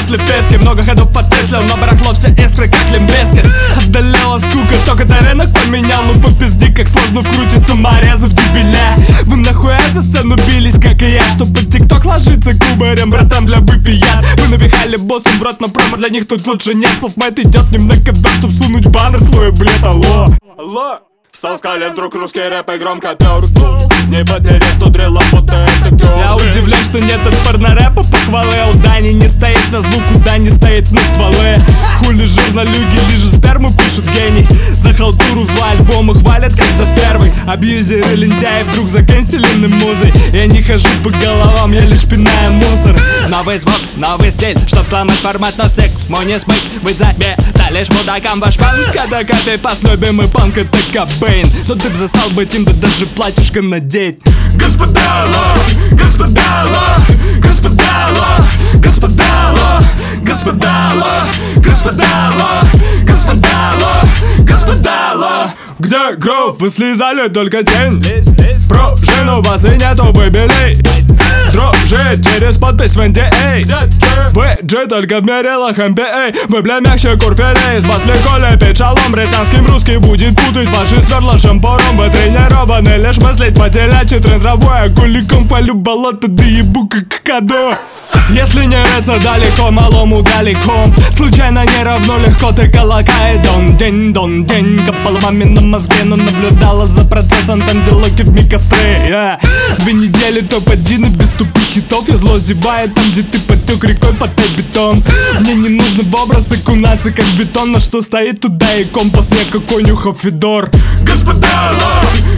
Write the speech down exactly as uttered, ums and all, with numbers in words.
после пески. Много ходов по Тесле, но барахло все искры, как лимбрезки. Одолела скука, только ты рынок поменял. Ну по пизде, как сложно крутится морезы в дебиля. Вы нахуя за сцену бились, как и я, что под тикток ложится кубарем, братан, бля, вы пьян. Вы набегали боссом в рот, но промо для них тут лучше нет. Софтмейт идет не на ковер, чтоб сунуть баннер свой, блядь, алло. Алло. Встал с колен, вдруг русский рэп и громко перду. Не потерять тут дрелла, будто это гёрд. Я удивлен, что нет от порнорэпа похвалы. А у Дани не стоит на звук, у Дани стоит на стволы. Хули журналюги, лишь сперму пишут гений. За халтуру в два альбома хвалят, как за первый. Абьюзеры, лентяи вдруг заканчелены музой. Я не хожу по головам, я лишь пинаю мусор. Новый звук, новый стиль, чтоб сломать формат, но стик мой не смыть. Быть забе, да лишь мудакам ваш панк. Когда копипаст, любимый панк, это Кобейн. Но ты б засал бы тим, да даже платьишко надеть. Господа, господа, господа, господа, господа, господа, господа, господа. Где гров? Вы слезали только тень. Пружину вас и нету выбелей. Дружи через подпись в эн ди эй. Вы джи только в мерилах эм би эй. Вы бля мягче курфелей. Из вас легко лепить шалом. Британским русский будет путать ваши сверла шампуром. Вы тренированы лишь мыслить по-телячьи. Тренд травой, куликом полю болото, да ебу как кадо. Если не рыться далеко, малому далеко. Случайно не равно легко, ты колокай. Дон день, дон день. Копала маме на мозге, но наблюдала за процессом. Там делоки в микостры, yeah. Две недели топ-один и без тупых хитов. Я зло зеваю там, где ты потек рекой под бетон. Мне не нужно в образ окунаться, как бетон. На что стоит туда и компас, я как конюха Федор. Господа,